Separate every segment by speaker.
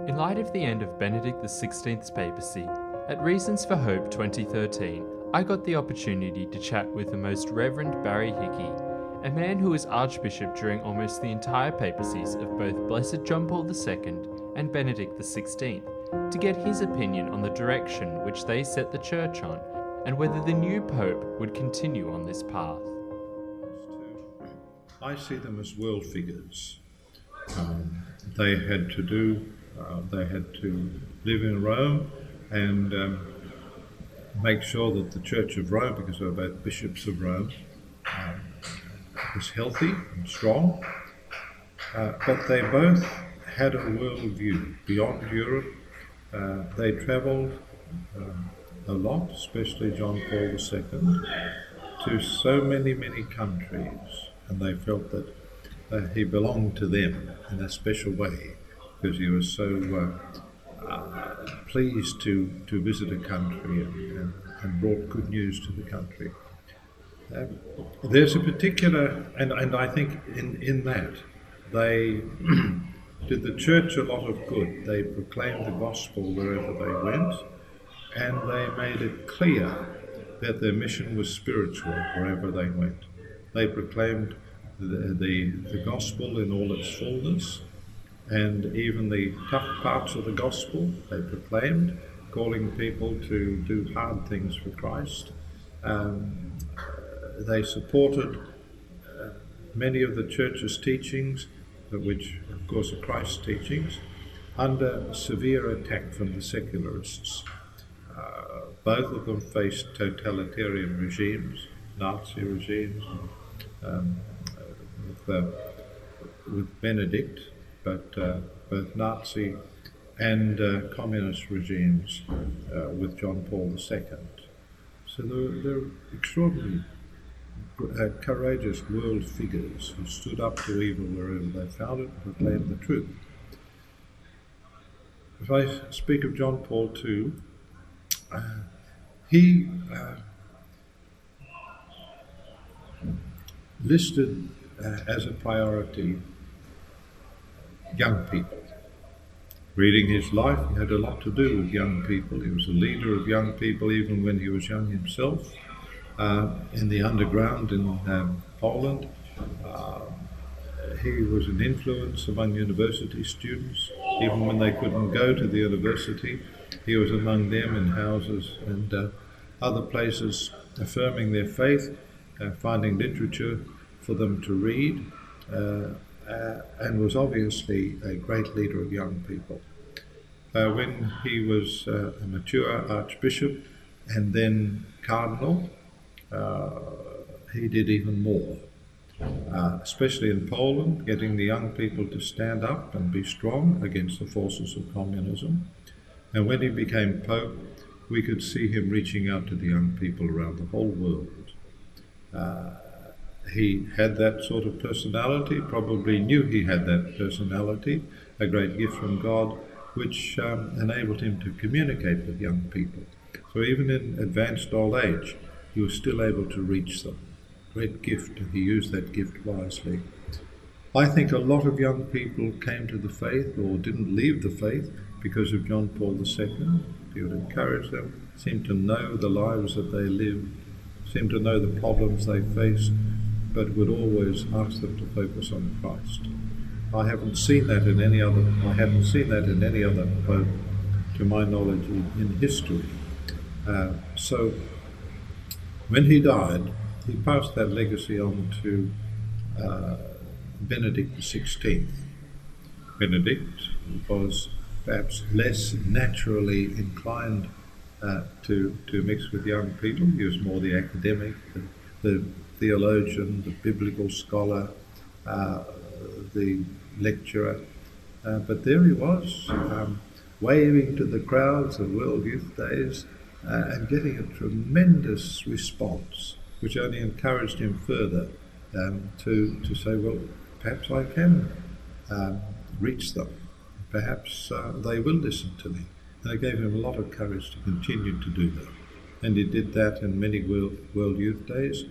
Speaker 1: In light of the end of Benedict XVI's papacy, at Reasons for Hope 2013, I got the opportunity to chat with the Most Reverend Barry Hickey, a man who was Archbishop during almost the entire papacies of both Blessed John Paul II and Benedict XVI, to get his opinion on the direction which they set the Church on, and whether the new Pope would continue on this path.
Speaker 2: I see them as world figures. They had to live in Rome and make sure that the Church of Rome, because they were both bishops of Rome, was healthy and strong. But they both had a world view beyond Europe. They travelled a lot, especially John Paul II, to so many countries, and they felt that he belonged to them in a special way, because he was so pleased to visit a country and brought good news to the country. There's a particular, and I think in that, they did the Church a lot of good. They proclaimed the gospel wherever they went, and they made it clear that their mission was spiritual wherever they went. They proclaimed the gospel in all its fullness, and even the tough parts of the gospel they proclaimed, calling people to do hard things for Christ. They supported many of the Church's teachings, which of course are Christ's teachings, under severe attack from the secularists. Both of them faced totalitarian regimes, Nazi regimes, with Benedict, but both Nazi and communist regimes with John Paul II. So they're extraordinary, courageous world figures who stood up to evil wherever they found it and proclaimed the truth. If I speak of John Paul II, he listed as a priority young people. Reading his life, he had a lot to do with young people. He was a leader of young people even when he was young himself. In the underground in Poland, he was an influence among university students. Even when they couldn't go to the university, he was among them in houses and other places, affirming their faith, finding literature for them to read, and was obviously a great leader of young people. When he was a mature archbishop and then cardinal, he did even more, especially in Poland, getting the young people to stand up and be strong against the forces of communism. And when he became Pope, we could see him reaching out to the young people around the whole world. He had that sort of personality, probably knew he had that personality, a great gift from God, which enabled him to communicate with young people. So even in advanced old age, he was still able to reach them. Great gift, and he used that gift wisely. I think a lot of young people came to the faith or didn't leave the faith because of John Paul II. He would encourage them, seemed to know the lives that they lived, seemed to know the problems they faced, but would always ask them to focus on Christ. I hadn't seen that in any other pope, to my knowledge, in history. So when he died, he passed that legacy on to Benedict XVI. Benedict was perhaps less naturally inclined to mix with young people. He was more the academic, the theologian, the biblical scholar, the lecturer. But there he was, waving to the crowds of World Youth Days and getting a tremendous response, which only encouraged him further to say, well, perhaps I can reach them. Perhaps they will listen to me. And it gave him a lot of courage to continue to do that. And he did that in many World Youth Days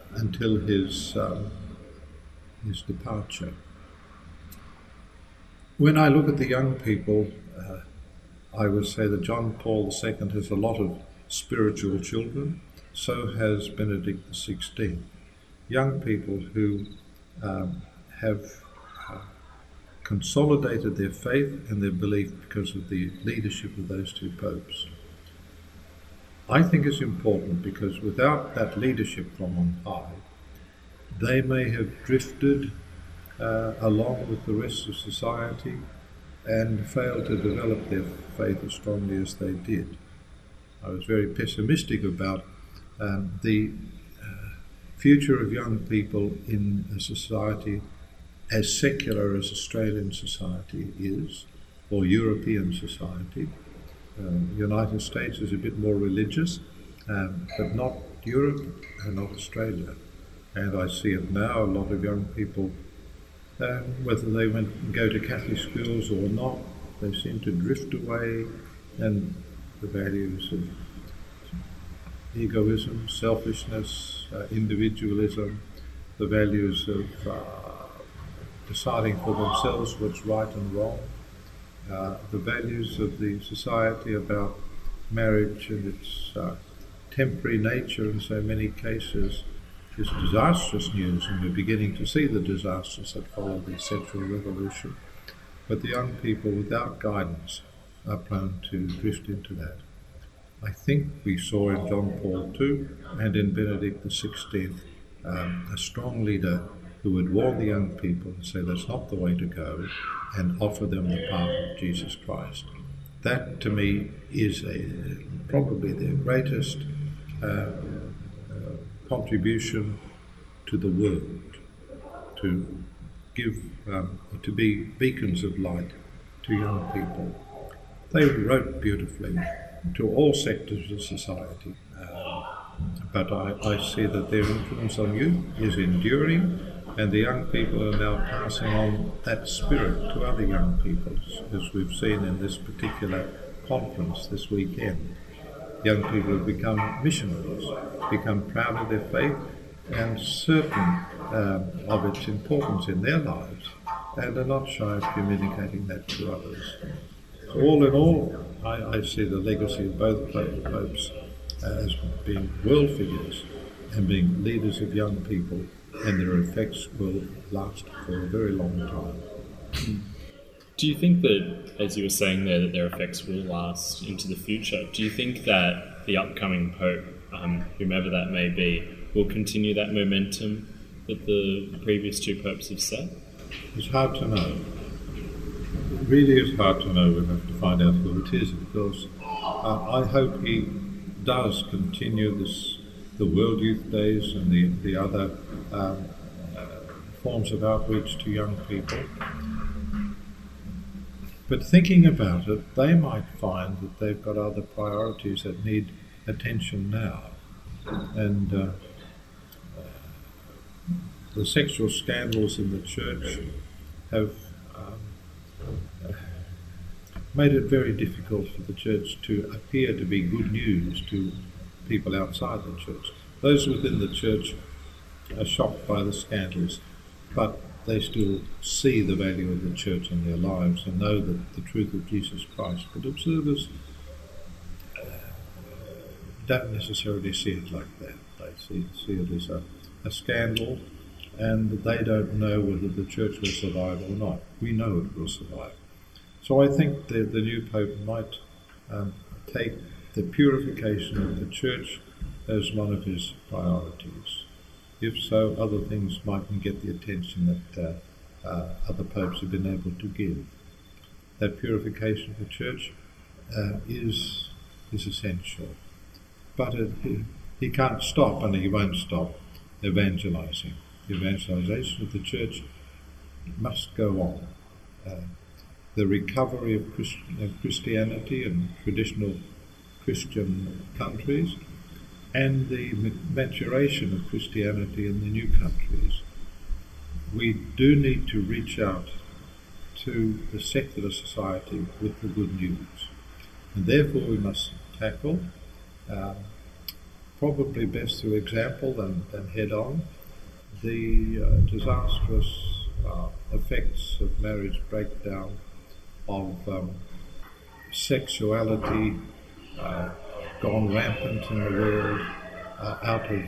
Speaker 2: until his departure. When I look at the young people, I would say that John Paul II has a lot of spiritual children, so has Benedict XVI. Young people who have consolidated their faith and their belief because of the leadership of those two popes. I think it's important because without that leadership from on high, they may have drifted along with the rest of society and failed to develop their faith as strongly as they did. I was very pessimistic about the future of young people in a society as secular as Australian society is, or European society. The United States is a bit more religious, but not Europe and not Australia. And I see it now, a lot of young people, whether they go to Catholic schools or not, they seem to drift away, and the values of egoism, selfishness, individualism, the values of deciding for themselves what's right and wrong, the values of the society about marriage and its temporary nature in so many cases is disastrous news, and we're beginning to see the disasters that follow the sexual revolution. But the young people without guidance are prone to drift into that. I think we saw in John Paul II and in Benedict XVI a strong leader who would warn the young people and say that's not the way to go, and offer them the path of Jesus Christ. That to me is probably their greatest contribution to the world, to give, to be beacons of light to young people. They wrote beautifully to all sectors of society, but I see that their influence on youth is enduring, and the young people are now passing on that spirit to other young people, as we've seen in this particular conference this weekend. Young people have become missionaries, become proud of their faith and certain of its importance in their lives, and are not shy of communicating that to others. So all in all, I see the legacy of both popes as being world figures and being leaders of young people, and their effects will last for a very long time.
Speaker 3: Do you think that, as you were saying there, that their effects will last into the future? Do you think that the upcoming Pope, whomever that may be, will continue that momentum that the previous two popes have set?
Speaker 2: It's hard to know. It really is hard to know. We'll have to find out who it is, of course. I hope he does continue the World Youth Days and the other forms of outreach to young people. But thinking about it, they might find that they've got other priorities that need attention now. And the sexual scandals in the church have made it very difficult for the church to appear to be good news to people outside the church. Those within the church are shocked by the scandals, but they still see the value of the church in their lives and know the truth of Jesus Christ. But observers don't necessarily see it like that. They see it as a scandal, and they don't know whether the church will survive or not. We know it will survive. So I think the new Pope might take the purification of the church as one of his priorities. If so, other things mightn't get the attention that other popes have been able to give. That purification of the church is essential. But he can't stop, and he won't stop, evangelizing. The evangelization of the church must go on. The recovery of Christianity in traditional Christian countries, and the maturation of Christianity in the new countries. We do need to reach out to the secular society with the good news. And therefore we must tackle, probably best through example than head on, the disastrous effects of marriage breakdown of sexuality gone rampant in the world, out of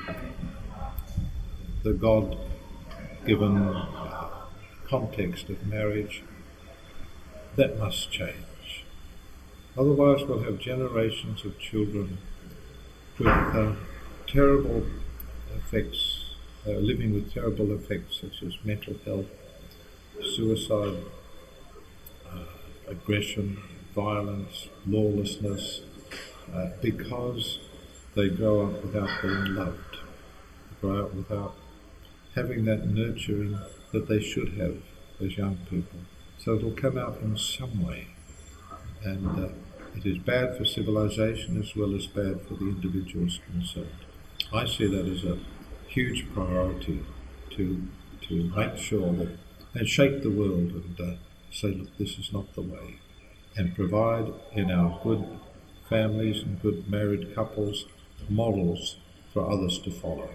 Speaker 2: the God-given context of marriage. That must change. Otherwise we'll have generations of children with terrible effects, living with terrible effects such as mental health, suicide, aggression, violence, lawlessness, because they grow up without being loved, grow up without having that nurturing that they should have as young people. So it'll come out in some way. And it is bad for civilization as well as bad for the individuals concerned. I see that as a huge priority to make sure that, and shake the world and say, look, this is not the way, and provide in our good families and good married couples models for others to follow.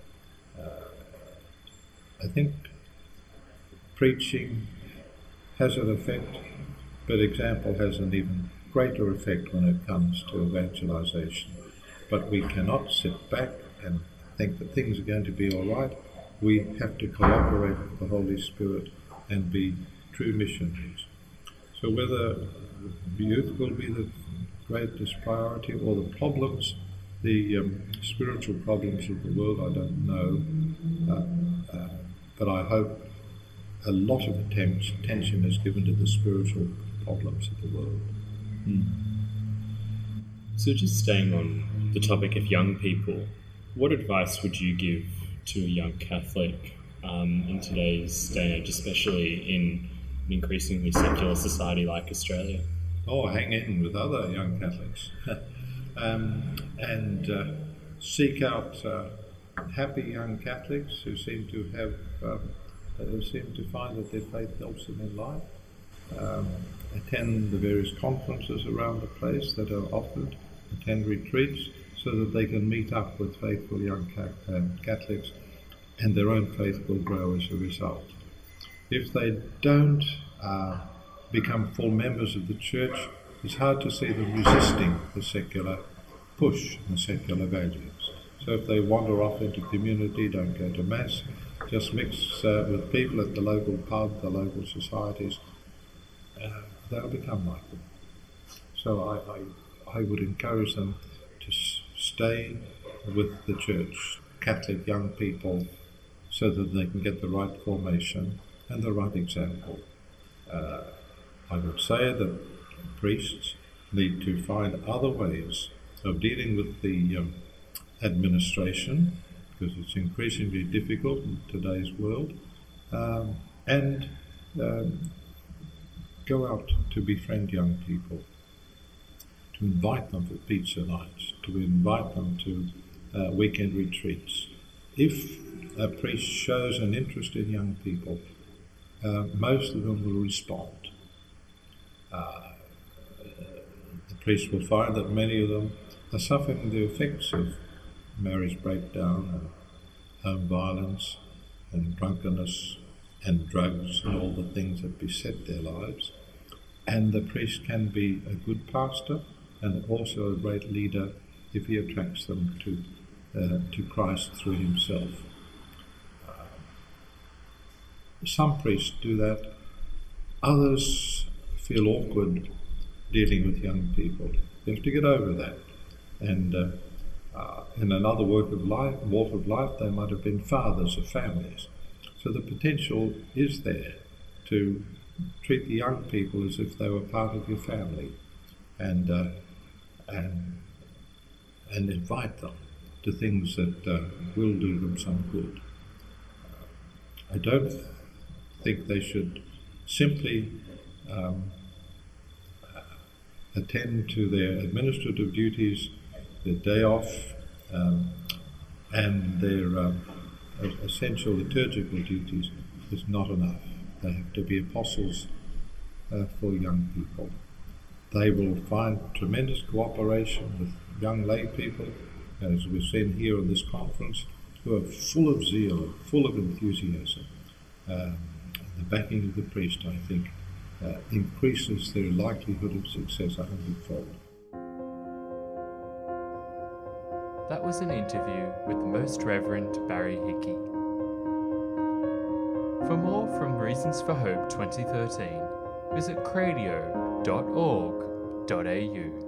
Speaker 2: I think preaching has an effect, but example has an even greater effect when it comes to evangelization. But we cannot sit back and think that things are going to be all right. We have to cooperate with the Holy Spirit and be true missionaries. So whether the youth will be the greatest priority or the problems, the spiritual problems of the world, I don't know. But I hope a lot of attention is given to the spiritual problems of the world.
Speaker 3: So just staying on the topic of young people, what advice would you give to a young Catholic in today's day and age, especially in an increasingly secular society like Australia?
Speaker 2: Oh, hang in with other young Catholics and seek out happy young Catholics who seem to find that their faith helps them in life. Attend the various conferences around the place that are offered, attend retreats, so that they can meet up with faithful young Catholics, and their own faith will grow as a result. If they don't become full members of the Church, it's hard to see them resisting the secular push and the secular values. So if they wander off into community, don't go to Mass, just mix with people at the local pub, the local societies, they'll become like them. So I would encourage them to stay with the Church, Catholic young people, so that they can get the right formation and the right example. I would say that priests need to find other ways of dealing with the administration, because it's increasingly difficult in today's world, and go out to befriend young people, to invite them for pizza nights, to invite them to weekend retreats. If a priest shows an interest in young people, most of them will respond. The priest will find that many of them are suffering the effects of marriage breakdown and home violence and drunkenness and drugs and all the things that beset their lives. And the priest can be a good pastor and also a great leader if he attracts them to Christ through himself. Some priests do that. Others feel awkward dealing with young people. You have to get over that. And in another walk of life, they might have been fathers of families. So the potential is there to treat the young people as if they were part of your family, and invite them to things that will do them some good. I don't think they should simply attend to their administrative duties, their day off, and their essential liturgical duties is not enough. They have to be apostles for young people. They will find tremendous cooperation with young lay people, as we've seen here in this conference, who are full of zeal, full of enthusiasm. The backing of the priest, I think, increases their likelihood of success 100-fold.
Speaker 1: That was an interview with the Most Reverend Barry Hickey. For more from Reasons for Hope 2013, visit cradio.org.au.